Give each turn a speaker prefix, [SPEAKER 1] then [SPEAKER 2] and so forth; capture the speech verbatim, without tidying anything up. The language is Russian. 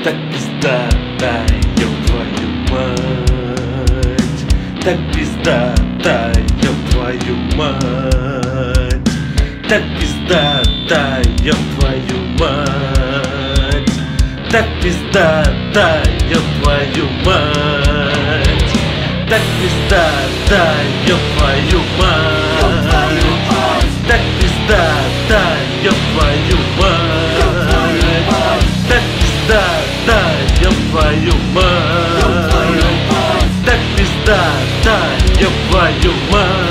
[SPEAKER 1] Так пиздата, ёб твою мать. Так пиздата, ёб твою мать. Так пиздата, ёб твою мать. Так пиздата, ёб твою мать. Так пиздата, ёб твою мать. Так пиздата, ёб твою мать. Так пиздата, ёб твою мать. Так пиздата, ёб твою мать.